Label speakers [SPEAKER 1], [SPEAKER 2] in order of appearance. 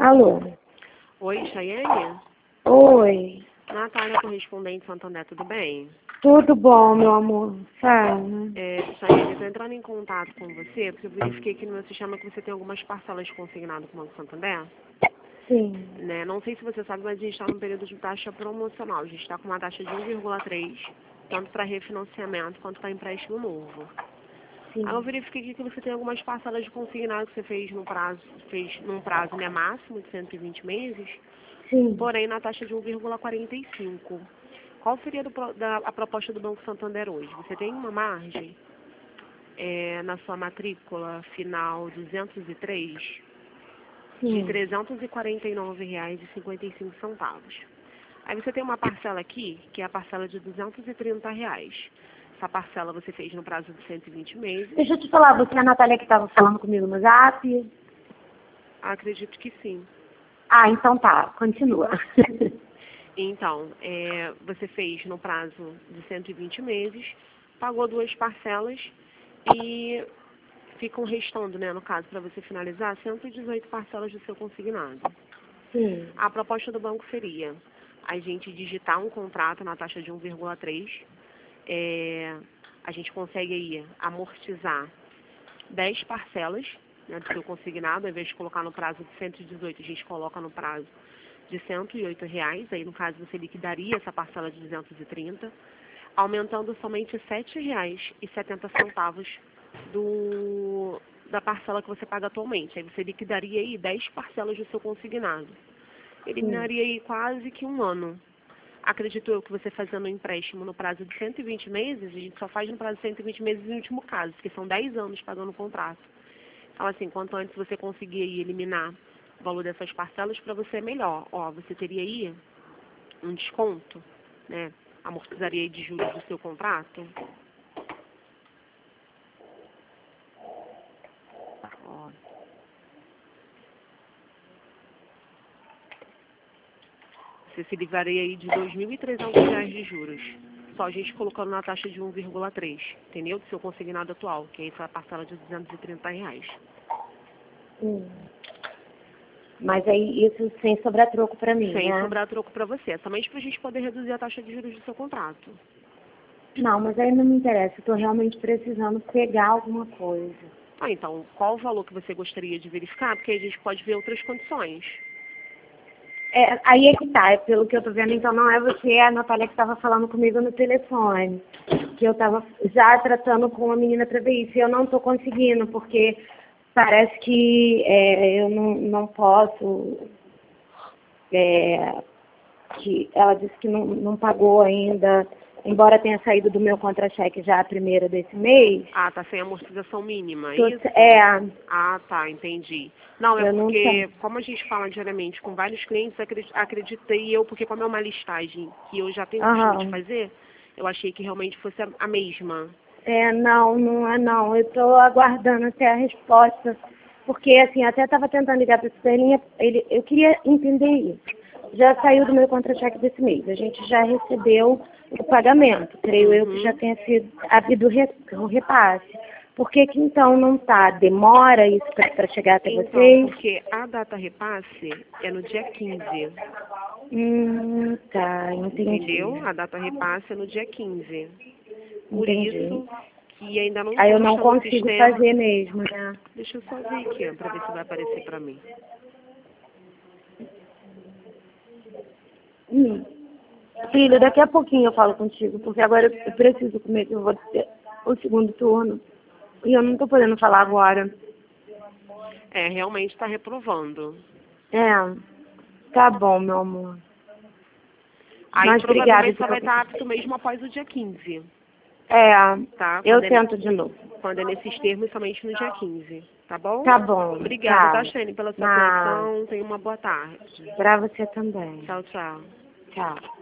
[SPEAKER 1] Alô?
[SPEAKER 2] Oi, Chayane?
[SPEAKER 1] Oi.
[SPEAKER 2] Natália, correspondente Santander, tudo bem?
[SPEAKER 1] Tudo bom, meu amor? Fala.
[SPEAKER 2] Chayane, eu estou entrando em contato com você porque eu verifiquei aqui no meu sistema que você tem algumas parcelas consignadas com o Banco Santander.
[SPEAKER 1] Sim.
[SPEAKER 2] Né? Não sei se você sabe, mas a gente está num período de taxa promocional. A gente está com uma taxa de 1,3, tanto para refinanciamento quanto para empréstimo novo.
[SPEAKER 1] Sim.
[SPEAKER 2] Aí eu verifiquei aqui que você tem algumas parcelas de consignado que você fez num prazo né, máximo de 120 meses,
[SPEAKER 1] Sim.
[SPEAKER 2] porém na taxa de 1,45. Qual seria a proposta do Banco Santander hoje? Você tem uma margem na sua matrícula final 203 de
[SPEAKER 1] Sim.
[SPEAKER 2] R$ 349,55. Aí você tem uma parcela aqui, que é a parcela de R$ 230. Essa parcela você fez no prazo de 120 meses.
[SPEAKER 1] Deixa eu te falar, você é a Natália que estava falando comigo no Zap?
[SPEAKER 2] Acredito que sim.
[SPEAKER 1] Ah, então tá. Continua.
[SPEAKER 2] Então, você fez no prazo de 120 meses, pagou 2 parcelas e ficam restando, né, no caso, para você finalizar, 118 parcelas do seu consignado.
[SPEAKER 1] Sim.
[SPEAKER 2] A proposta do banco seria a gente digitar um contrato na taxa de 1,3. A gente consegue aí amortizar 10 parcelas, né, do seu consignado. Ao invés de colocar no prazo de 118, a gente coloca no prazo de R$ 108. Aí, no caso, você liquidaria essa parcela de 230, aumentando somente R$ 7,70 da parcela que você paga atualmente. Aí você liquidaria aí 10 parcelas do seu consignado. Eliminaria aí quase que um ano. Acredito eu que você fazendo um empréstimo no prazo de 120 meses, a gente só faz no prazo de 120 meses no último caso, porque são 10 anos pagando o contrato. Então, assim, quanto antes você conseguir aí eliminar o valor dessas parcelas, para você é melhor. Ó, você teria aí um desconto, né? Amortizaria aí de juros do seu contrato. Ó. Você se livraria aí de R$ 2.300 de juros. Só a gente colocando na taxa de 1,3, entendeu? Do seu consignado atual, que é essa parcela de R$ 230.
[SPEAKER 1] Mas aí isso sem sobrar troco pra mim,
[SPEAKER 2] Sem
[SPEAKER 1] né?
[SPEAKER 2] sobrar troco para você. É somente para a gente poder reduzir a taxa de juros do seu contrato.
[SPEAKER 1] Não, mas aí não me interessa. Eu tô realmente precisando pegar alguma coisa.
[SPEAKER 2] Ah, então, qual o valor que você gostaria de verificar? Porque a gente pode ver outras condições.
[SPEAKER 1] Aí é que tá, pelo que eu tô vendo, então não é você, é a Natália que estava falando comigo no telefone. Que eu estava já tratando com uma menina para ver isso. E eu não tô conseguindo, porque parece que eu não posso. Que ela disse que não pagou ainda, embora tenha saído do meu contra-cheque já a primeira desse mês.
[SPEAKER 2] Ah, tá sem amortização mínima, é
[SPEAKER 1] Tô-
[SPEAKER 2] isso?
[SPEAKER 1] É,
[SPEAKER 2] Ah, tá, entendi. Não, é
[SPEAKER 1] eu não
[SPEAKER 2] porque,
[SPEAKER 1] sei.
[SPEAKER 2] como a gente fala diariamente com vários clientes, acreditei eu, porque como é uma listagem que eu já tenho o costume de
[SPEAKER 1] Aham.
[SPEAKER 2] fazer, eu achei que realmente fosse a mesma.
[SPEAKER 1] Não é não. Eu estou aguardando até a resposta. Porque, assim, até estava tentando ligar para a Superlinha, eu queria entender isso. Já saiu do meu contra-cheque desse mês. A gente já recebeu o pagamento. Creio eu que já tenha havido o repasse. Por que então não está? Demora isso para chegar até
[SPEAKER 2] Então,
[SPEAKER 1] vocês?
[SPEAKER 2] porque a data repasse é no dia 15,
[SPEAKER 1] Tá, entendi.
[SPEAKER 2] entendeu? A data repasse é no dia 15. Por
[SPEAKER 1] Entendi.
[SPEAKER 2] isso que ainda não
[SPEAKER 1] Aí eu não
[SPEAKER 2] consta no
[SPEAKER 1] consigo
[SPEAKER 2] sistema.
[SPEAKER 1] fazer mesmo, né?
[SPEAKER 2] Deixa eu só ver aqui, ó, pra ver se vai aparecer pra mim.
[SPEAKER 1] Filho, daqui a pouquinho eu falo contigo, porque agora eu preciso comer, que eu vou ter o segundo turno. E eu não tô podendo falar agora.
[SPEAKER 2] Realmente tá reprovando.
[SPEAKER 1] Tá bom, meu amor.
[SPEAKER 2] Aí
[SPEAKER 1] Mas obrigada.
[SPEAKER 2] provavelmente só vai estar apto mesmo após o dia 15, tá?
[SPEAKER 1] Eu tento de novo.
[SPEAKER 2] Quando é nesses termos, somente no dia 15, tá bom?
[SPEAKER 1] Tá bom,
[SPEAKER 2] Obrigada, tá,
[SPEAKER 1] tá.
[SPEAKER 2] Shane, pela sua
[SPEAKER 1] Ah,
[SPEAKER 2] atenção. Tenha uma boa tarde.
[SPEAKER 1] pra você também.
[SPEAKER 2] Tchau, tchau.
[SPEAKER 1] Tchau.